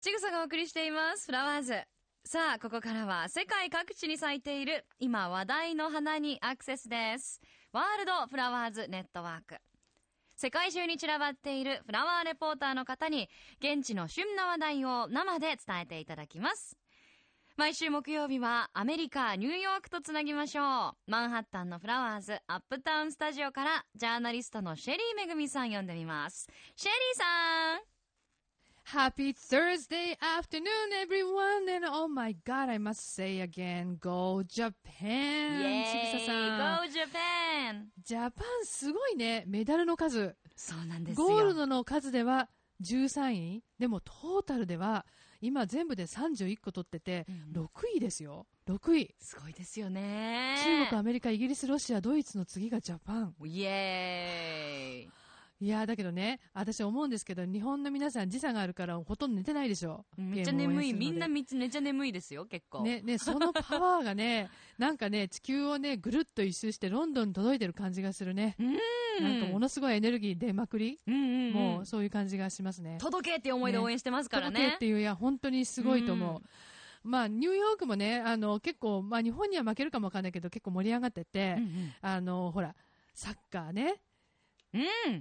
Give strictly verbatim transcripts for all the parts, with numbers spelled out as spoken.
ちぐさがお送りしていますフラワーズ。さあここからは世界各地に咲いている今話題の花にアクセスです。ワールドフラワーズネットワーク。世界中に散らばっているフラワーレポーターの方に現地の旬な話題を生で伝えていただきます。毎週木曜日はアメリカニューヨークとつなぎましょう。マンハッタンのフラワーズアップタウンスタジオからジャーナリストのシェリーめぐみさん呼んでみます。シェリーさん、 Happy Thursday afternoon, everyone, and oh my God, I must say again, Go Japan! ちぐささん。 Go Japan! ジャパンすごいね、メダルの数。 そうなんですよ。 ゴールドの数ではじゅうさんい、でもトータルでは今全部でさんじゅういっこ取ってて、うん、ろくいですよ。ろくい。 すごいですよね。 中国、アメリカ、イギリス、ロシア、ドイツの次がジャパン。 イエーイ。 いやだけどね、私思うんですけど、日本の皆さん時差があるからほとんど寝てないでしょ。 めっちゃ眠い。みんなめっちゃ眠いですよ、結構。 ね、ね、そのパワーがね、なんかね、地球をね、ぐるっと一周してロンドンに届いてる感じがするね。うんなんかものすごいエネルギー出まくり、うんうんうん、もうそういう感じがしますね。 届けっていう思いで応援してますからね。 届けっていう、いや、本当にすごいと思う。うんまあ、ニューヨークもね、あの、結構、まあ、日本には負けるかもわかんないけど、結構盛り上がってて、うんうん、あの、ほら、サッカーね。 うん、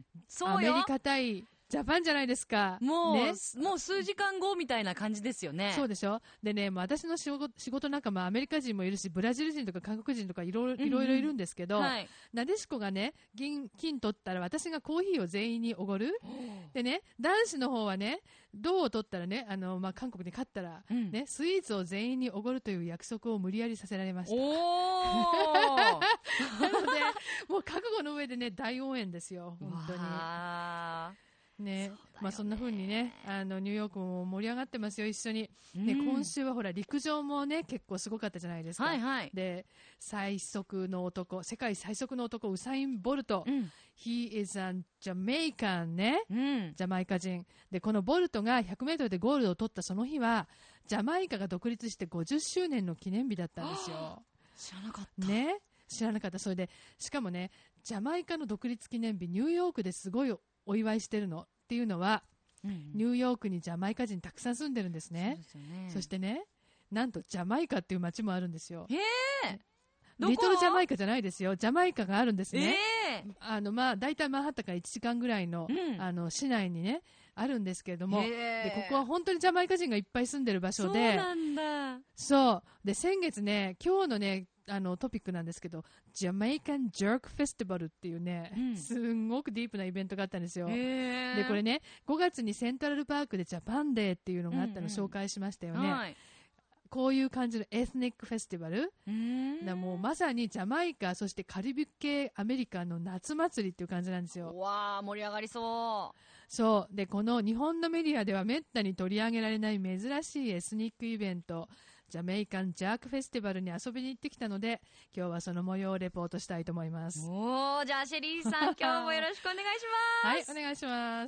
そうよ。 アメリカ対ジャパンじゃないですか。 もう、ね、もう数時間後みたいな感じですよね。 そうでしょ。でね、もう私の仕事、仕事仲間、アメリカ人もいるし、ブラジル人とか韓国人とかいろいろ、いろいろいるんですけど、うんうんはい、なでしこがね、銀、金取ったら私がコーヒーを全員におごる。でね、男子の方はね、銅を取ったらね、あの、まあ、韓国に勝ったら、うん、ね、スイーツを全員におごるという約束を無理やりさせられました。おーなので、もう覚悟の上でね、大応援ですよ、本当に。ね、まあそんな風にね、あのニューヨークも盛り上がってますよ、一緒に。うん、ね、今週はほら陸上もね結構すごかったじゃないですか。はいはい、で、最速の男、世界最速の男ウサインボルト、うん、He is a Jamaican ね、うん、ジャマイカ人で、このボルトがひゃくメートルでゴールドを取ったその日はジャマイカが独立してごじゅっしゅうねんの記念日だったんですよ。 知らなかった。 ね、知らなかった。それでしかもね、ジャマイカの独立記念日ニューヨークですごいお祝いしてるのっていうのは、うんうん、ニューヨークにジャマイカ人たくさん住んでるんですね。 そうですよね。そしてね、なんとジャマイカっていう街もあるんですよ。 へー、 リトルジャマイカじゃないですよ。ジャマイカがあるんですね。 えー、 あのまあだいたいマンハッタンからいちじかんぐらいの、うん、あの市内にねあるんですけれども、でここは本当にジャマイカ人がいっぱい住んでる場所で、 そうなんだ。 そうで、先月ね、今日のねあのトピックなんですけど、ジャマイカンジャークフェスティバルっていうね、うん、すんごくディープなイベントがあったんですよ。でこれね、ごがつにセントラルパークでジャパンデーっていうのがあったの紹介しましたよね。うんうん、はい、こういう感じのエスニックフェスティバル、うんだもうまさにジャマイカ、そしてカリブ系アメリカの夏祭りっていう感じなんですよ。 わー、盛り上がりそう。 そうで、この日本のメディアではめったに取り上げられない珍しいエスニックイベント、ジャメイカンジャークフェスティバルに遊びに行ってきたので、今日はその模様をレポートしたいと思います。 おー、じゃあシェリーさん今日もよろしくお願いします。 はい、お願いします。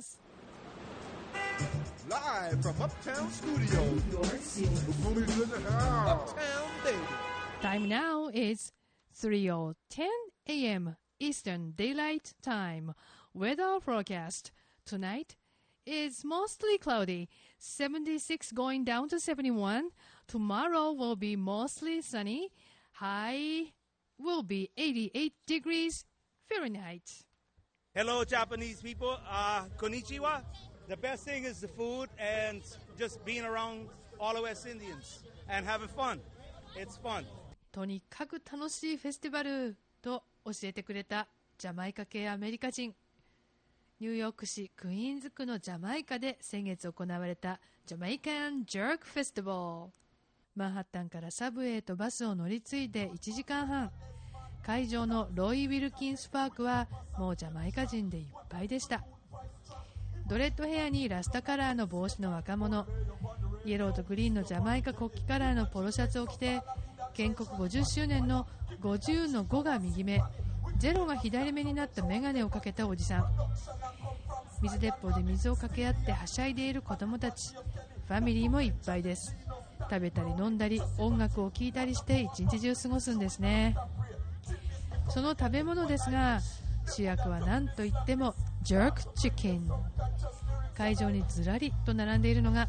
Live from Uptown Studios, New York City. Uptown Baby. Time now is three oh ten a.m. Eastern Daylight Time. Weather forecast. Tonight is mostly cloudy, seventy-six going down to seventy-one. Tomorrow will be mostly sunny. High will be eighty-eight degrees Fahrenheit. Hello, Japanese people. Uh, konnichiwa.The best thing is the food and just being around all the West Indians and having fun. It's fun. とにかく楽しいフェスティバルと教えてくれたジャマイカ系アメリカ人。ニューヨーク市クイーンズ区のジャマイカで先月行われたジャマイカンジャークフェスティバル。マンハッタンからサブウェイとバスを乗り継いでいちじかんはん。会場のロイ・ウィルキンスパークはもうジャマイカ人でいっぱいでした。ドレッドヘアにラスタカラーの帽子の若者、イエローとグリーンのジャマイカ国旗カラーのポロシャツを着て、建国ごじゅっしゅうねんのごじゅうのごが右目、ゼロが左目になったメガネをかけたおじさん。水鉄砲で水をかけ合ってはしゃいでいる子供たち。ファミリーもいっぱいです。食べたり飲んだり音楽を聴いたりして一日中過ごすんですね。その食べ物ですが、主役は何といってもジャークチキン。会場にずらりと並んでいるのが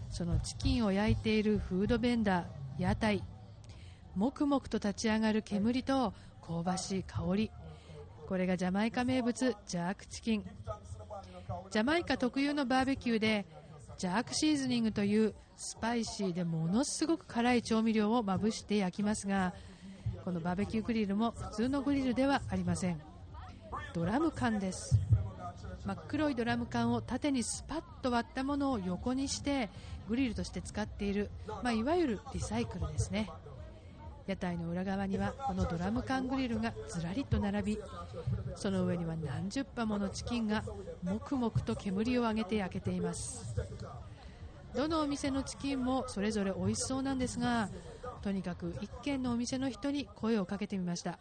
そのチキンを焼いているフードベンダー、屋台、もくもくと立ち上がる煙と香ばしい香り、これがジャマイカ名物ジャークチキン。ジャマイカ特有のバーベキューでジャークシーズニングというスパイシーでものすごく辛い調味料をまぶして焼きますが、このバーベキューグリルも普通のグリルではありません。ドラム缶です。真っ黒いドラム缶を縦にスパッと割ったものを横にしてグリルとして使っている、まあ、いわゆるリサイクルですね。屋台の裏側にはこのドラム缶グリルがずらりと並び、その上には何十羽ものチキンがもくもくと煙を上げて焼けています。どのお店のチキンもそれぞれ美味しそうなんですが、とにかく一軒のお店の人に声をかけてみました。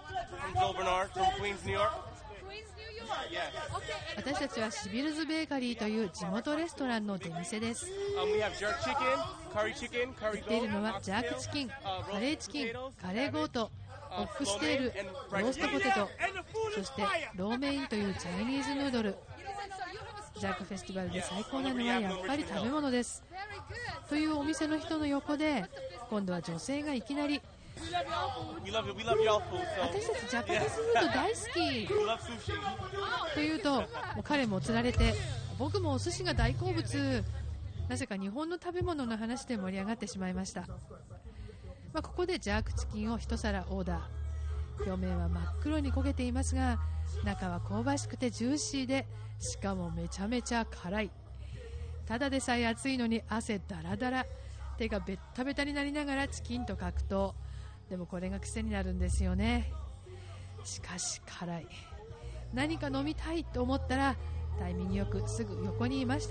私たちはシビルズベーカリーという地元レストランの出店です。売っているのはジャークチキン、カレーチキン、カレーゴート、オックステール、ローストポテト、そしてローメインというチャイニーズヌードル。ジャークフェスティバルで最高なのはやっぱり食べ物です。というお店の人の横で今度は女性がいきなり、私たちジャパニーズフード大好きというと、もう彼もつられて、僕もお寿司が大好物。なぜか日本の食べ物の話で盛り上がってしまいました。まあ、ここでジャークチキンを一皿オーダー。表面は真っ黒に焦げていますが、中は香ばしくてジューシーで、しかもめちゃめちゃ辛い。ただでさえ暑いのに汗だらだら、手がベッタベタになりながらチキンと格闘。でもこれが癖になるんですよね。しかし辛い。何か飲みたいと思ったらタイミングよくすぐ横にいました。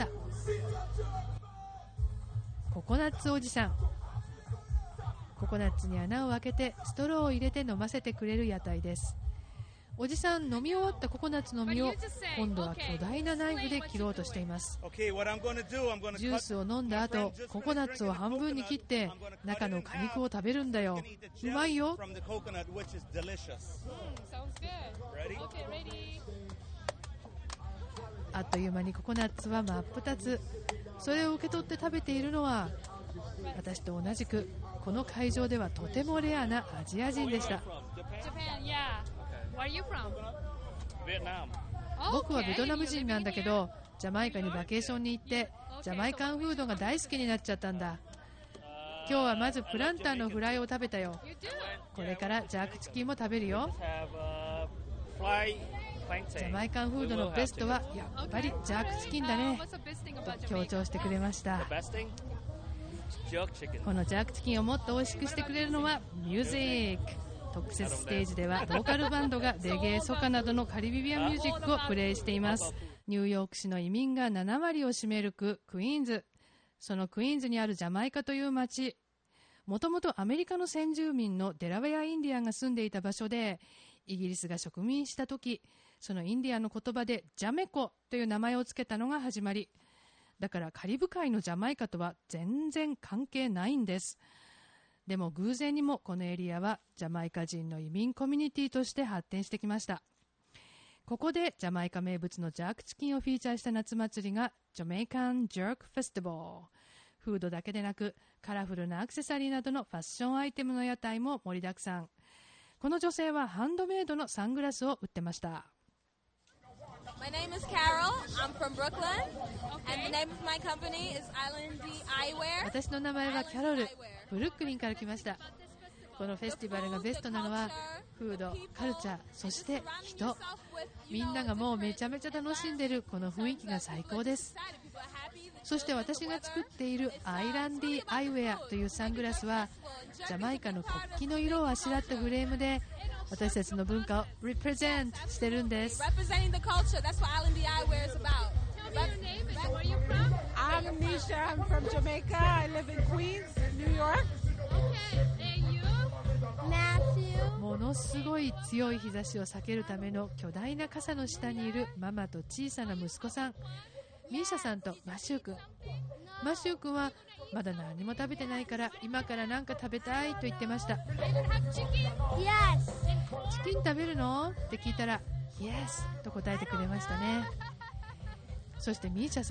ココナッツおじさん。ココナッツに穴を開けてストローを入れて飲ませてくれる屋台です。おじさん、飲み終わったココナッツの実を今度は巨大なナイフで切ろうとしています。ジュースを飲んだ後、ココナッツを半分に切って中の果肉を食べるんだよ。うまいよ。あっという間にココナッツは真っ二つ。それを受け取って食べているのは、私と同じくこの会場ではとてもレアなアジア人でした。僕はベトナム人なんだけど、ジャマイカにバケーションに行ってジャマイカンフードが大好きになっちゃったんだ。今日はまずプランターのフライを食べたよ。これからジャークチキンも食べるよ。ジャマイカンフードのベストはやっぱりジャークチキンだねと強調してくれました。このジャークチキンをもっと美味しくしてくれるのはミュージック。特設ステージではローカルバンドがレゲエ、ソカなどのカリビアンミュージックをプレイしています。ニューヨーク市の移民がなな割を占める区クイーンズ。そのクイーンズにあるジャマイカという町、もともとアメリカの先住民のデラウェアインディアンが住んでいた場所で、イギリスが植民した時、そのインディアンの言葉でジャメコという名前を付けたのが始まり。だからカリブ海のジャマイカとは全然関係ないんです。でも偶然にもこのエリアはジャマイカ人の移民コミュニティとして発展してきました。ここでジャマイカ名物のジャークチキンをフィーチャーした夏祭りがジャメイカン・ジャーク・フェスティバル。フードだけでなくカラフルなアクセサリーなどのファッションアイテムの屋台も盛りだくさん。この女性はハンドメイドのサングラスを売ってました。 My name is Carol. I'm from Brooklyn, and the name of my company is Island D Eyewear. 私の名前はキャロル。ブルックリンから来ました。このフェスティバルがベストなのはフード、カルチャー、そして人。みんながもうめちゃめちゃ楽しんでるこの雰囲気が最高です。そして私が作っているアイランディアイウェアというサングラスはジャマイカの国旗の色をあしらったフレームで私たちの文化を represent してるんです。 Representing the culture. That's what Island D Eyewear is about. Tell me your name and where you're from. I'm Nisha. I'm from Jamaica. I live in Queens, New York. Okay, and you? Matthew. ものすごい強い日差しを避けるための巨大な傘の下にいるママと小さな息子さん、ミーシャさんとマシュー君。マシュー君はまだ何も食べてないから今から何か食べたいと言ってました。 You have chicken? Yes. チキン食べるのって聞いたら Yes と答えてくれましたね。そしてミーシャさん、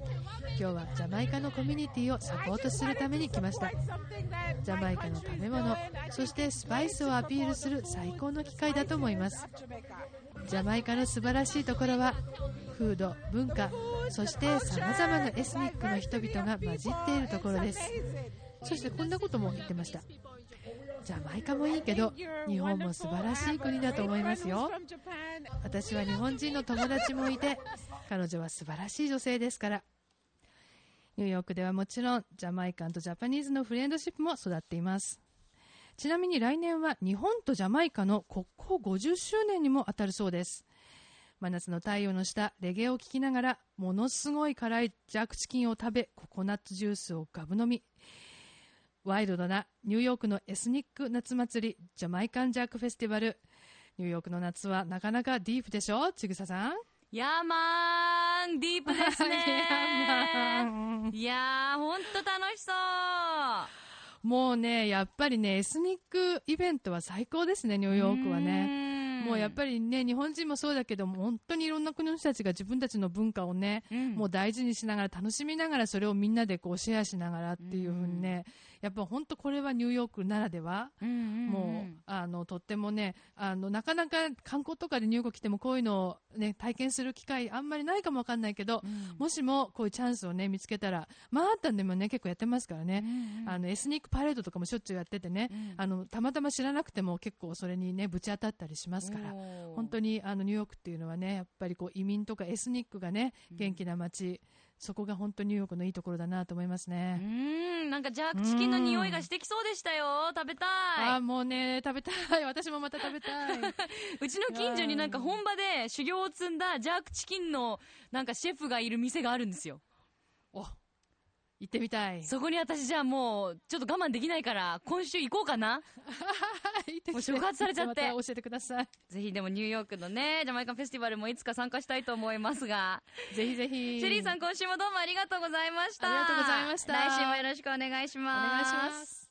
今日はジャマイカのコミュニティをサポートするために来ました。ジャマイカの食べ物、そしてスパイスをアピールする最高の機会だと思います。ジャマイカの素晴らしいところは風土、文化、そしてさまざまなエスニックの人々が混じっているところです。そしてこんなことも言ってました。ジャマイカもいいけど日本も素晴らしい国だと思いますよ。私は日本人の友達もいて、彼女は素晴らしい女性ですから。ニューヨークではもちろんジャマイカンとジャパニーズのフレンドシップも育っています。ちなみに来年は日本とジャマイカの国交ごじゅっしゅうねんにも当たるそうです。真夏の太陽の下、レゲエを聴きながらものすごい辛いジャークチキンを食べ、ココナッツジュースをガブ飲み。ワイルドなニューヨークのエスニック夏祭り、ジャマイカンジャークフェスティバル。ニューヨークの夏はなかなかディープでしょ、ちぐささん。 ヤーマーン、ディープですね。 ヤーマン。 いやー、ほんと楽しそう。 もうね、やっぱりね、エスニックイベントは最高ですね、ニューヨークはね。もうやっぱりね、日本人もそうだけども、本当にいろんな国の人たちが自分たちの文化をね、うん、もう大事にしながら楽しみながら、それをみんなでこうシェアしながらっていう風にね、やっぱ本当これはニューヨークならでは、うんうんうん、もうあのとってもね、あのなかなか観光とかでニューヨーク来てもこういうのをね体験する機会あんまりないかもわかんないけど、うん、もしもこういうチャンスをね見つけたら、マンハッタンでもね結構やってますからね、うんうん、あのエスニックパレードとかもしょっちゅうやっててね、うん、あのたまたま知らなくても結構それにねぶち当たったりしますから、本当にあのニューヨークっていうのはね、やっぱりこう移民とかエスニックがね元気な街、うん、そこが本当にニューヨークのいいところだなと思いますね。 うーん、なんかジャークチキンの匂いがしてきそうでしたよ。食べたい。 あ、もうね食べたい。私もまた食べたい。 うちの近所になんか本場で修行を積んだジャークチキンのなんかシェフがいる店があるんですよ。 お、行ってみたい。 そこに私じゃあもうちょっと我慢できないから今週行こうかな。もう触発されちゃって。 また教えてください。 ぜひでもニューヨークのねジャマイカンフェスティバルもいつか参加したいと思いますが、 ぜひぜひ。 シェリーさん、今週もどうもありがとうございました。 ありがとうございました。 来週もよろしくお願いします。 お願いします。